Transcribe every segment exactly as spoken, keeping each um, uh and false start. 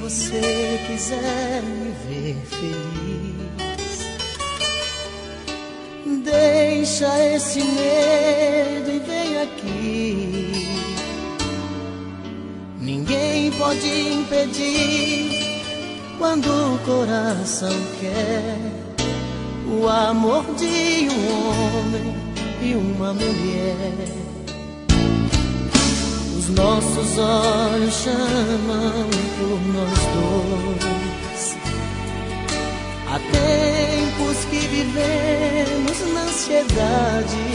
você quiser me ver feliz, deixa esse medo e vem aqui. Ninguém pode impedir quando o coração quer o amor de um homem e uma mulher. Os nossos olhos chamam por nós dois. Há tempos que vivemos na ansiedade.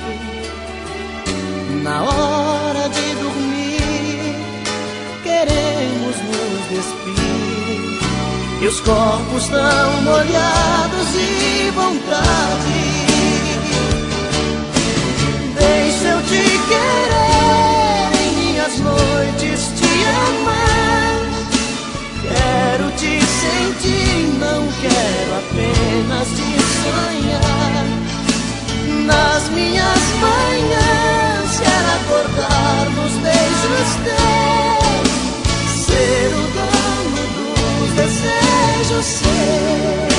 Na hora de dormir, queremos nos despir, e os corpos tão molhados de vontade. Deixa eu te querer, em minhas noites te amar. Quero te sentir, não quero apenas te sonhar. Nas minhas manhãs quero acordar nos beijos teus, ser o dono dos desejos seus.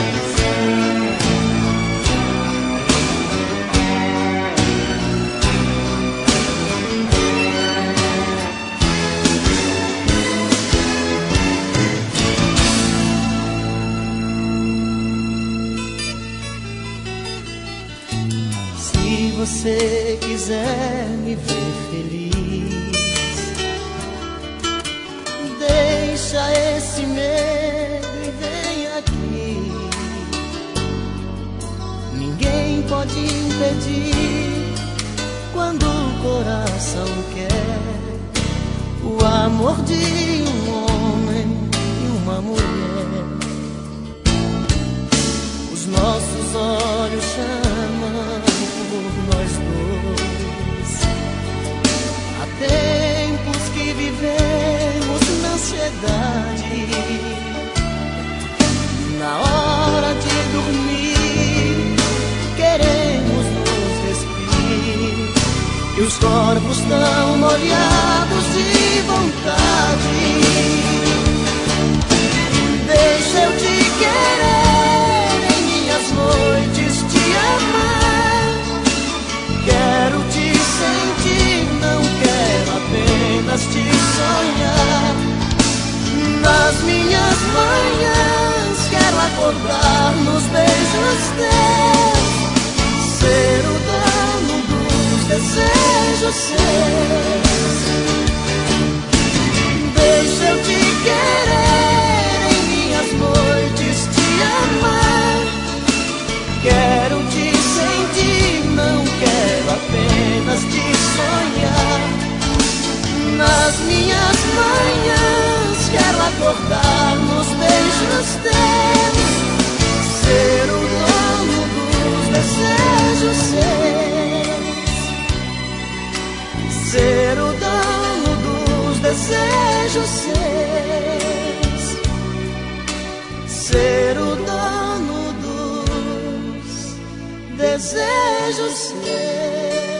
Se você quiser me ver feliz, deixa esse medo e vem aqui. Ninguém pode impedir quando o coração quer o amor de um homem e uma mulher. Os nossos olhos chamam por nós dois. Há tempos que vivemos na ansiedade. Na hora de dormir, queremos nos despir, e os corpos tão molhados de vontade. Deixa eu te querer, em minhas noites te amar. Quero te sentir, não quero apenas te sonhar. Nas minhas manhãs quero acordar nos beijos teus, ser o dono dos desejos seus. Deixa eu te querer, em minhas noites te amar. Quero te sentir, não quero apenas te sonhar. Nas minhas manhãs quero acordar nos beijos teus, ser o dono dos desejos seus, ser o dono dos desejos seus, ser o dono dos desejos seus.